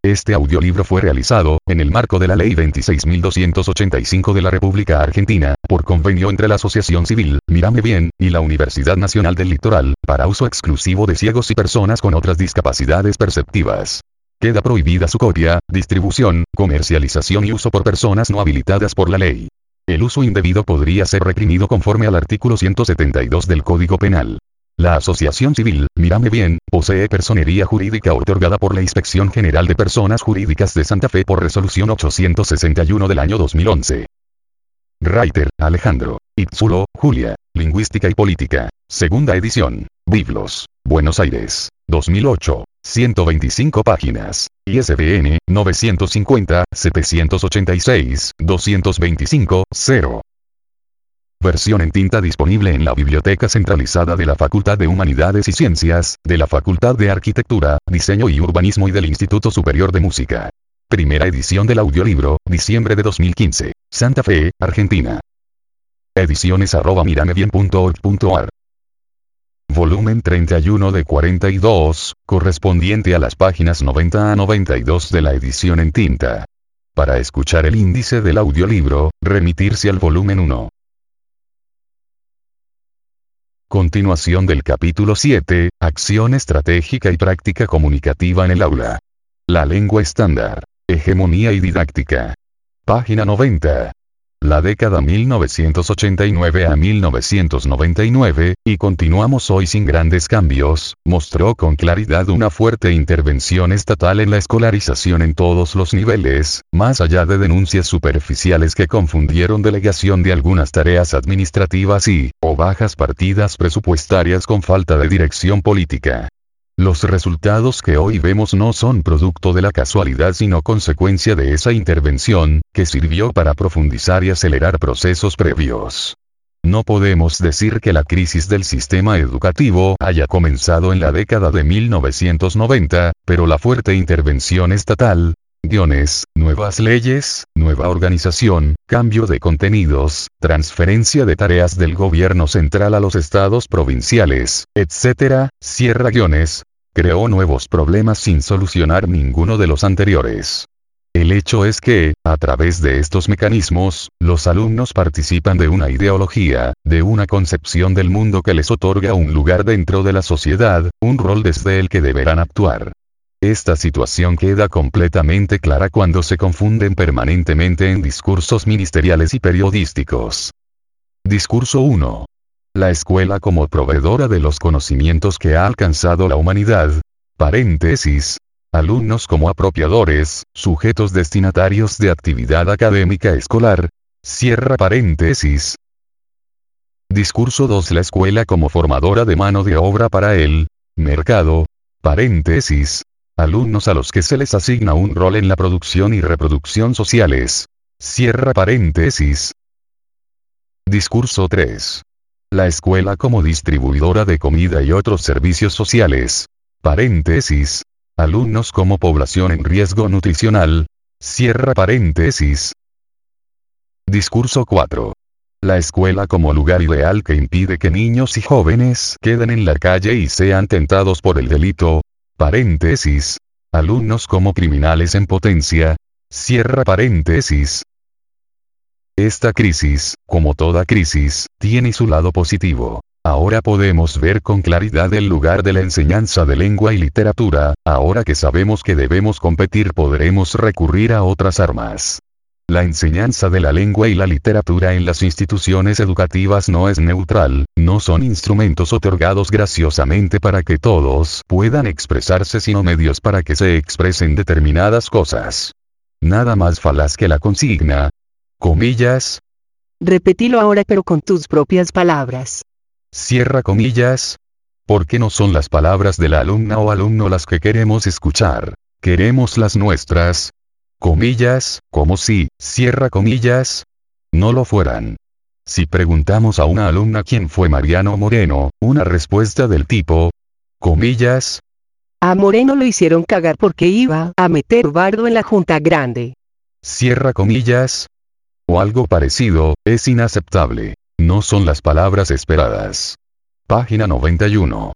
Este audiolibro fue realizado, en el marco de la Ley 26.285 de la República Argentina, por convenio entre la Asociación Civil, Mírame Bien, y la Universidad Nacional del Litoral, para uso exclusivo de ciegos y personas con otras discapacidades perceptivas. Queda prohibida su copia, distribución, comercialización y uso por personas no habilitadas por la ley. El uso indebido podría ser reprimido conforme al artículo 172 del Código Penal. La Asociación Civil, Mírame Bien, posee personería jurídica otorgada por la Inspección General de Personas Jurídicas de Santa Fe por resolución 861 del año 2011. Reiter, Alejandro. Itzulo, Julia. Lingüística y Política. Segunda edición. Biblos. Buenos Aires. 2008. 125 páginas. ISBN, 950-786-225-0. Versión en tinta disponible en la Biblioteca Centralizada de la Facultad de Humanidades y Ciencias, de la Facultad de Arquitectura, Diseño y Urbanismo y del Instituto Superior de Música. Primera edición del audiolibro, diciembre de 2015. Santa Fe, Argentina. Ediciones@miramebien.org.ar. Volumen 31 de 42, correspondiente a las páginas 90 a 92 de la edición en tinta. Para escuchar el índice del audiolibro, remitirse al volumen 1. Continuación del capítulo 7, Acción estratégica y práctica comunicativa en el aula. La lengua estándar. Hegemonía y didáctica. Página 90. La década 1989 a 1999, y continuamos hoy sin grandes cambios, mostró con claridad una fuerte intervención estatal en la escolarización en todos los niveles, más allá de denuncias superficiales que confundieron delegación de algunas tareas administrativas o bajas partidas presupuestarias con falta de dirección política. Los resultados que hoy vemos no son producto de la casualidad sino consecuencia de esa intervención, que sirvió para profundizar y acelerar procesos previos. No podemos decir que la crisis del sistema educativo haya comenzado en la década de 1990, pero la fuerte intervención estatal, nuevas leyes, nueva organización, cambio de contenidos, transferencia de tareas del gobierno central a los estados provinciales, etc., creó nuevos problemas sin solucionar ninguno de los anteriores. El hecho es que, a través de estos mecanismos, los alumnos participan de una ideología, de una concepción del mundo que les otorga un lugar dentro de la sociedad, un rol desde el que deberán actuar. Esta situación queda completamente clara cuando se confunden permanentemente en discursos ministeriales y periodísticos. Discurso 1. La escuela como proveedora de los conocimientos que ha alcanzado la humanidad. Paréntesis. Alumnos como apropiadores, sujetos destinatarios de actividad académica escolar. Cierra paréntesis. Discurso 2. La escuela como formadora de mano de obra para el mercado. Paréntesis. Alumnos a los que se les asigna un rol en la producción y reproducción sociales. Cierra paréntesis. Discurso 3. La escuela como distribuidora de comida y otros servicios sociales. Paréntesis. Alumnos como población en riesgo nutricional. Cierra paréntesis. Discurso 4. La escuela como lugar ideal que impide que niños y jóvenes queden en la calle y sean tentados por el delito. Paréntesis. Alumnos como criminales en potencia. Cierra paréntesis. Esta crisis, como toda crisis, tiene su lado positivo. Ahora podemos ver con claridad el lugar de la enseñanza de lengua y literatura, ahora que sabemos que debemos competir podremos recurrir a otras armas. La enseñanza de la lengua y la literatura en las instituciones educativas no es neutral, no son instrumentos otorgados graciosamente para que todos puedan expresarse sino medios para que se expresen determinadas cosas. Nada más falaz que la consigna. Comillas. Repetilo ahora pero con tus propias palabras. Cierra comillas. Porque no son las palabras de la alumna o alumno las que queremos escuchar. Queremos las nuestras. Comillas, como si, cierra comillas, no lo fueran. Si preguntamos a una alumna quién fue Mariano Moreno, una respuesta del tipo, comillas. A Moreno lo hicieron cagar porque iba a meter bardo en la Junta Grande. Cierra comillas. O algo parecido, es inaceptable. No son las palabras esperadas. Página 91.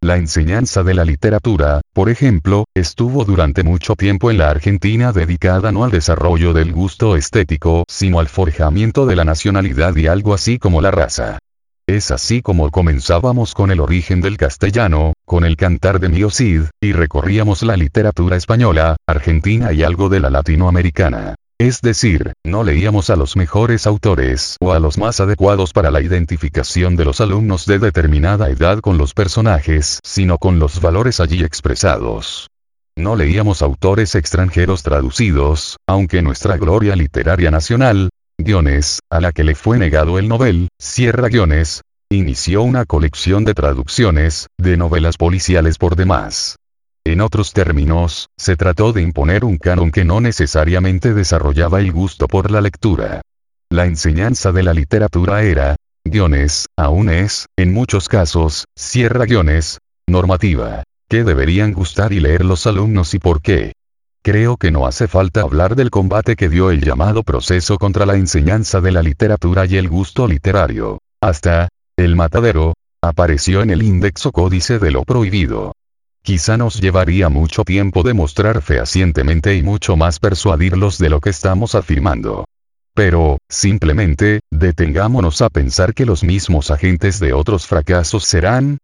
La enseñanza de la literatura, por ejemplo, estuvo durante mucho tiempo en la Argentina dedicada no al desarrollo del gusto estético, sino al forjamiento de la nacionalidad y algo así como la raza. Es así como comenzábamos con el origen del castellano, con el Cantar de Mio Cid, y recorríamos la literatura española, argentina y algo de la latinoamericana. Es decir, no leíamos a los mejores autores o a los más adecuados para la identificación de los alumnos de determinada edad con los personajes, sino con los valores allí expresados. No leíamos autores extranjeros traducidos, aunque nuestra gloria literaria nacional, guiones, a la que le fue negado el Nobel, cierra guiones, inició una colección de traducciones, de novelas policiales por demás. En otros términos, se trató de imponer un canon que no necesariamente desarrollaba el gusto por la lectura. La enseñanza de la literatura era, guiones, aún es, en muchos casos, cierra guiones, normativa, que deberían gustar y leer los alumnos y por qué. Creo que no hace falta hablar del combate que dio el llamado proceso contra la enseñanza de la literatura y el gusto literario. Hasta, el matadero, apareció en el Indexo Códice de lo Prohibido. Quizá nos llevaría mucho tiempo demostrar fehacientemente y mucho más persuadirlos de lo que estamos afirmando. Pero, simplemente, detengámonos a pensar que los mismos agentes de otros fracasos serán,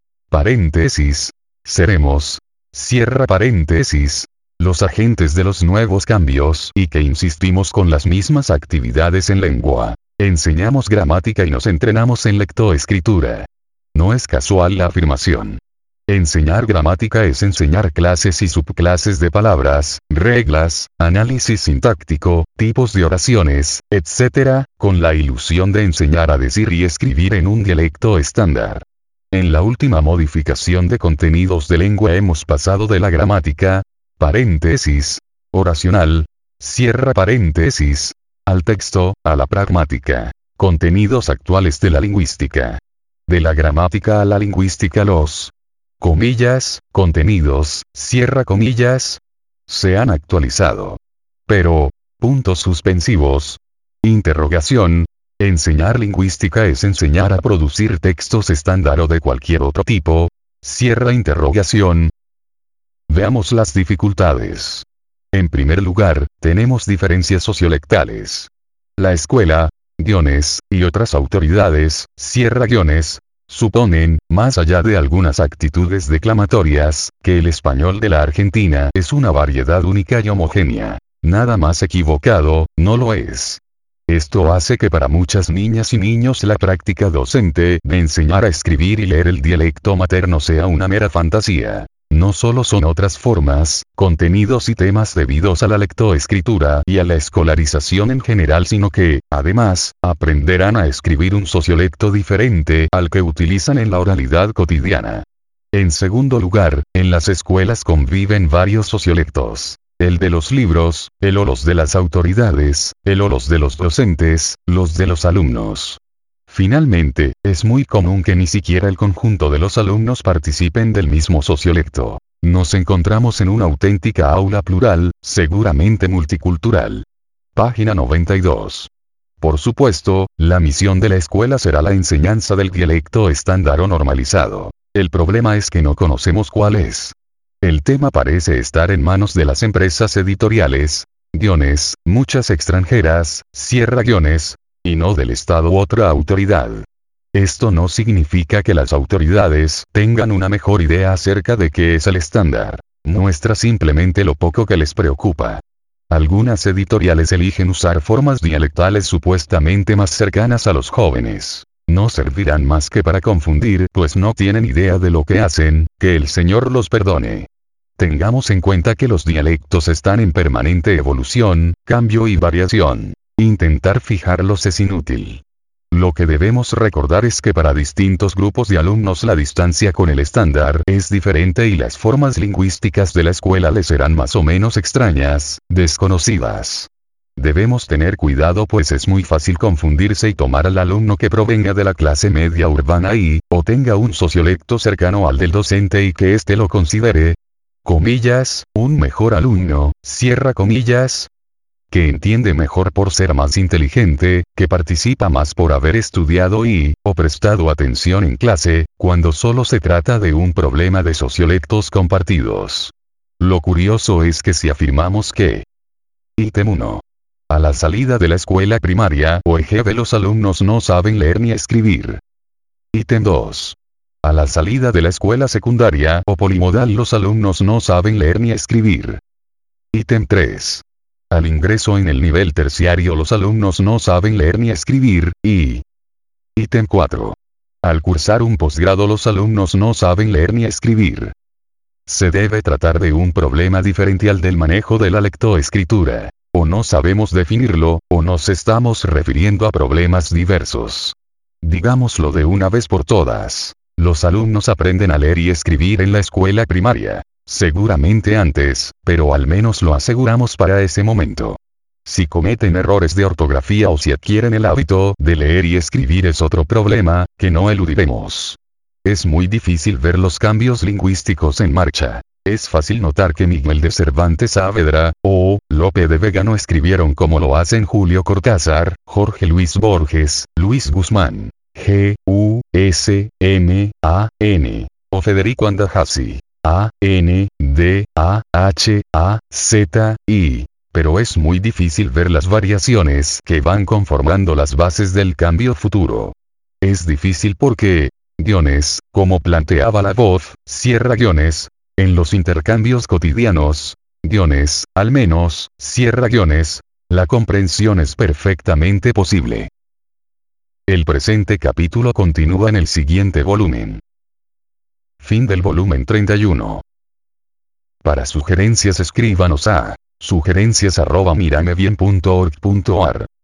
seremos, cierra paréntesis, los agentes de los nuevos cambios y que insistimos con las mismas actividades en lengua. Enseñamos gramática y nos entrenamos en lectoescritura. No es casual la afirmación. Enseñar gramática es enseñar clases y subclases de palabras, reglas, análisis sintáctico, tipos de oraciones, etc., con la ilusión de enseñar a decir y escribir en un dialecto estándar. En la última modificación de contenidos de lengua hemos pasado de la gramática, oracional, cierra paréntesis, al texto, a la pragmática. Contenidos actuales de la lingüística. De la gramática a la lingüística los contenidos, cierra comillas, se han actualizado. Pero, puntos suspensivos, interrogación, enseñar lingüística es enseñar a producir textos estándar o de cualquier otro tipo, cierra interrogación. Veamos las dificultades. En primer lugar, tenemos diferencias sociolectales. La escuela, guiones, y otras autoridades, cierra guiones, suponen, más allá de algunas actitudes declamatorias, que el español de la Argentina es una variedad única y homogénea. Nada más equivocado, no lo es. Esto hace que para muchas niñas y niños la práctica docente de enseñar a escribir y leer el dialecto materno sea una mera fantasía. No solo son otras formas, contenidos y temas debidos a la lectoescritura y a la escolarización en general, sino que, además, aprenderán a escribir un sociolecto diferente al que utilizan en la oralidad cotidiana. En segundo lugar, en las escuelas conviven varios sociolectos. El de los libros, el o los de las autoridades, el o los de los docentes, los de los alumnos. Finalmente, es muy común que ni siquiera el conjunto de los alumnos participen del mismo sociolecto. Nos encontramos en una auténtica aula plural, seguramente multicultural. Página 92. Por supuesto, la misión de la escuela será la enseñanza del dialecto estándar o normalizado. El problema es que no conocemos cuál es. El tema parece estar en manos de las empresas editoriales, guiones, muchas extranjeras, cierra guiones, y no del Estado u otra autoridad. Esto no significa que las autoridades tengan una mejor idea acerca de qué es el estándar. Muestra simplemente lo poco que les preocupa. Algunas editoriales eligen usar formas dialectales supuestamente más cercanas a los jóvenes. No servirán más que para confundir, pues no tienen idea de lo que hacen, que el Señor los perdone. Tengamos en cuenta que los dialectos están en permanente evolución, cambio y variación. Intentar fijarlos es inútil. Lo que debemos recordar es que para distintos grupos de alumnos la distancia con el estándar es diferente y las formas lingüísticas de la escuela les serán más o menos extrañas, desconocidas. Debemos tener cuidado pues es muy fácil confundirse y tomar al alumno que provenga de la clase media urbana y, o tenga un sociolecto cercano al del docente y que éste lo considere, un mejor alumno, cierra comillas. que entiende mejor por ser más inteligente, que participa más por haber estudiado o prestado atención en clase, cuando solo se trata de un problema de sociolectos compartidos. Lo curioso es que si afirmamos que ítem 1. A la salida de la escuela primaria o EGB los alumnos no saben leer ni escribir. Ítem 2. A la salida de la escuela secundaria o polimodal los alumnos no saben leer ni escribir. Ítem 3. Al ingreso en el nivel terciario los alumnos no saben leer ni escribir, y ítem 4. Al cursar un posgrado los alumnos no saben leer ni escribir. Se debe tratar de un problema diferencial del manejo de la lectoescritura. O no sabemos definirlo, o nos estamos refiriendo a problemas diversos. Digámoslo de una vez por todas. Los alumnos aprenden a leer y escribir en la escuela primaria. Seguramente antes, pero al menos lo aseguramos para ese momento. Si cometen errores de ortografía o si adquieren el hábito de leer y escribir es otro problema, que no eludiremos. Es muy difícil ver los cambios lingüísticos en marcha. Es fácil notar que Miguel de Cervantes Saavedra, o Lope de Vega no escribieron como lo hacen Julio Cortázar, Jorge Luis Borges, Luis Guzmán, G-U-S-M-A-N, o Federico Andajasi, A-N-D-A-H-A-Z-I. Pero es muy difícil ver las variaciones que van conformando las bases del cambio futuro. Es difícil porque, guiones, como planteaba la voz, cierra guiones, en los intercambios cotidianos, guiones, al menos, cierra guiones, la comprensión es perfectamente posible. El presente capítulo continúa en el siguiente volumen. Fin del volumen 31. Para sugerencias escríbanos a sugerencias@miramebien.org.ar